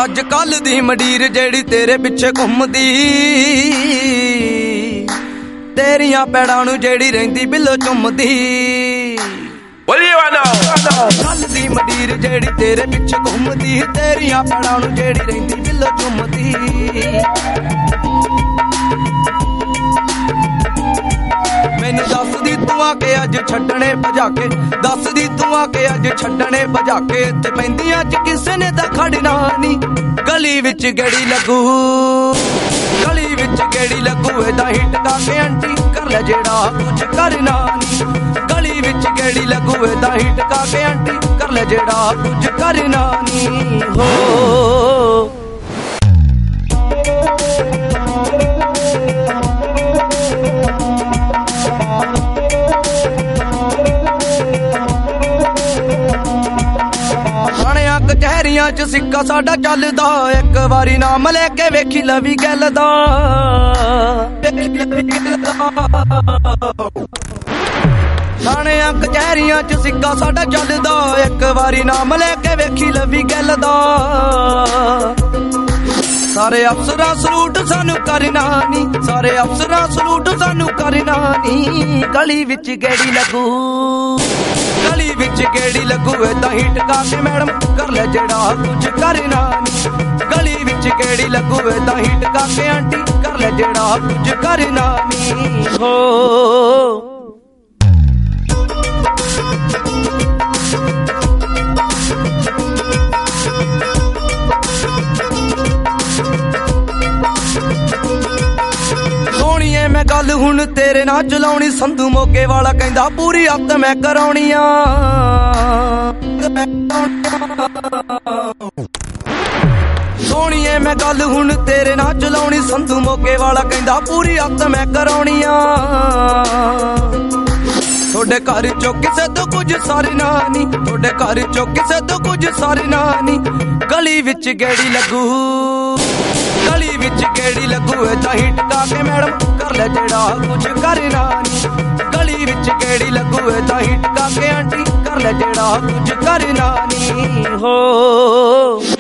ਅੱਜ ਕੱਲ ਦੀ ਮੰਡੀਰ ਜਿਹੜੀ ਤੇਰੇ ਪਿੱਛੇ ਘੁੰਮਦੀ, ਤੇਰੀਆਂ ਪੈੜਾਂ ਨੂੰ ਜਿਹੜੀ ਰਹਿੰਦੀ ਬਿੱਲੋ ਚੁੰਮਦੀ। ਕੱਲ ਦੀ ਮੰਡੀਰ ਜਿਹੜੀ ਤੇਰੇ ਪਿੱਛੇ ਘੁੰਮਦੀ, ਤੇਰੀਆਂ ਪੈੜਾਂ ਨੂੰ ਜਿਹੜੀ ਰਹਿੰਦੀ ਬਿੱਲੋ ਚੁੰਮਦੀ। ਮੈਨੂੰ ਦੱਸਦੀ ਤੂੰ ਆ ਕੇ ਅੱਜ ਛੱਡਣੇ ਭਜਾ ਕੇ, ਦੱਸਦੀ ਤੂੰ ਆ ਕੇ ਅੱਜ ਛੱਡਣੇ ਭਜਾ ਕੇ। ਤੇ ਪੈਂਦੀਆਂ ਚ ਕਿਸੇ ਨੇ ਤਾਂ ਖੜਨਾ ਨੀ, ਗਲੀ ਵਿੱਚ ਗੇੜੀ ਲੱਗੂ, ਗਲੀ ਵਿੱਚ ਗੇੜੀ ਲੱਗੂ। ਏਦਾਂ ਹੀ ਟਕਾ ਕੇ ਆਂਟੀ ਕਰ ਲੈ ਜਿਹੜਾ ਕੁਝ ਕਰਨਾ ਨੀ, ਗਲੀ ਵਿੱਚ ਗੇੜੀ ਲੱਗੂ। ਏਦਾਂ ਹੀ ਟਕਾ ਕੇ ਆਂਟੀ ਕਰ ਲੈ ਜਿਹੜਾ ਕੁਝ ਕਰਨਾ ਨੀ ਹੋ। ਕਚਹਿਰੀਆਂ ਚ ਸਿੱਕਾ ਸਾਡਾ ਚੱਲਦਾ, ਇੱਕ ਵਾਰੀ ਨਾਮ ਲੈ ਕੇ ਵੇਖੀ ਲਵੀ ਗੱਲ ਦਾ। ਥਾਣਿਆਂ ਕਚਹਿਰੀਆਂ ਚ ਸਿੱਕਾ ਸਾਡਾ ਚੱਲਦਾ, ਇੱਕ ਵਾਰੀ ਨਾਮ ਲੈ ਕੇ ਵੇਖੀ ਲਵੀ ਗੱਲ ਦਾ। ਸਾਰੇ ਅਫਸਰਾਂ ਸਲੂਟ ਸਾਨੂੰ ਕਰਨਾ ਨੀ, ਸਾਰੇ ਅਫਸਰਾਂ ਸਲੂਟ ਸਾਨੂੰ ਕਰਨਾ ਨੀ। ਗਲੀ ਵਿੱਚ ਗੇੜੀ ਲੱਗੂ, ਗਲੀ ਵਿੱਚ ਗੇੜੀ ਲੱਗੂ। ਏਦਾਂ ਹੀ ਟਕਾ ਕੇ ਮੈਡਮ ਕਰ ਲੈ ਜਿਹੜਾ ਕੁਝ ਕਰਨਾ ਨੀ, ਗਲੀ ਵਿੱਚ ਗੇੜੀ ਲੱਗੂ। ਏਦਾਂ ਹੀ ਟਕਾ ਕੇ ਆਂਟੀ ਕਰ ਲੈ ਜਿਹੜਾ ਕੁਝ ਕਰਨਾ ਨੀ ਹੋ। ਮੈਂ ਗੱਲ ਹੁਣ ਤੇਰੇ ਨਾਲ ਚਲਾਉਣੀ, ਸੰਧੂ ਮੋਗੇ ਵਾਲਾ ਕਹਿੰਦਾ ਪੂਰੀ ਹੱਥ ਮੈਂ ਕਰਾਉਣੀਆਂ। ਸੋਹਣੀਏ ਮੈਂ ਗੱਲ ਹੁਣ ਤੇਰੇ ਨਾਲ ਚਲਾਉਣੀ, ਸੰਧੂ ਮੋਗੇ ਵਾਲਾ ਕਹਿੰਦਾ ਪੂਰੀ ਹੱਥ ਮੈਂ ਕਰਾਉਣੀਆਂ। ਤੁਹਾਡੇ ਘਰ ਚੋਂ ਕਿਸੇ ਤੋਂ ਕੁਝ ਸਰਨਾ ਨੀ, ਤੁਹਾਡੇ ਘਰ ਚੋਂ ਕਿਸੇ ਤੋਂ ਕੁਝ ਸਰਨਾ ਨੀ। ਗਲੀ ਵਿੱਚ ਗੇੜੀ ਲੱਗੂ, ਗਲੀ ਵਿੱਚ ਗੇੜੀ ਲੱਗੂ। ਏਦਾਂ ਹੀ ਟਕਾ ਕੇ ਮੈਡਮ ਕਰ ਲੈ ਜਿਹੜਾ ਕੁਝ ਕਰਨਾ ਨੀ, ਗਲੀ ਵਿੱਚ ਗੇੜੀ ਲੱਗੂ। ਏਦਾਂ ਹੀ ਟਕਾ ਕੇ ਆਂਟੀ ਕਰ ਲੈ ਜਿਹੜਾ ਕੁਝ ਕਰਨਾ ਨੀ ਹੋ।